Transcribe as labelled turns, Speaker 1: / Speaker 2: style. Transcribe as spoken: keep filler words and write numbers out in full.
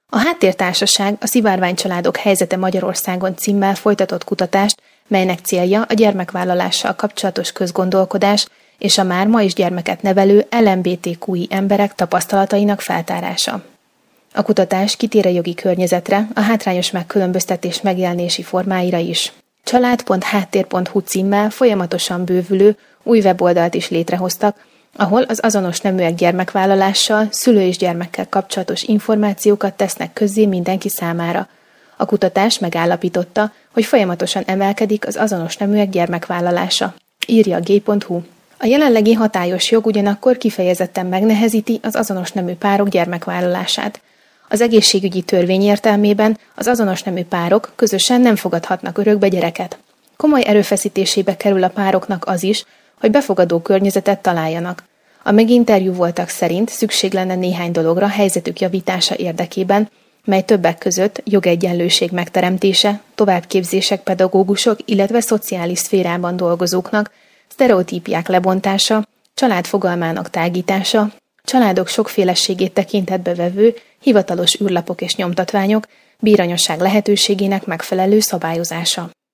Speaker 1: A Háttértársaság a szivárványcsaládok helyzete Magyarországon címmel folytatott kutatást, melynek célja a gyermekvállalással kapcsolatos közgondolkodás és a már ma is gyermeket nevelő el em bé té kú i emberek tapasztalatainak feltárása. A kutatás kitér a jogi környezetre, a hátrányos megkülönböztetés megjelenési formáira is. család pont háttér pont hu címmel folyamatosan bővülő új weboldalt is létrehoztak, ahol az azonos neműek gyermekvállalással, szülő és gyermekkel kapcsolatos információkat tesznek közzé mindenki számára. A kutatás megállapította, hogy folyamatosan emelkedik az azonos neműek gyermekvállalása, írja g pont hu. A jelenlegi hatályos jog ugyanakkor kifejezetten megnehezíti az azonos nemű párok gyermekvállalását. Az egészségügyi törvény értelmében az azonos nemű párok közösen nem fogadhatnak örökbe gyereket. Komoly erőfeszítésébe kerül a pároknak az is, hogy befogadó környezetet találjanak. A meginterjúvoltak szerint szükség lenne néhány dologra helyzetük javítása érdekében, mely többek között jogegyenlőség megteremtése, továbbképzések pedagógusok, illetve szociális szférában dolgozóknak, sztereotípiák lebontása, család fogalmának tágítása, családok sokféleségét tekintetbe vevő hivatalos űrlapok és nyomtatványok, bíranyosság lehetőségének megfelelő szabályozása.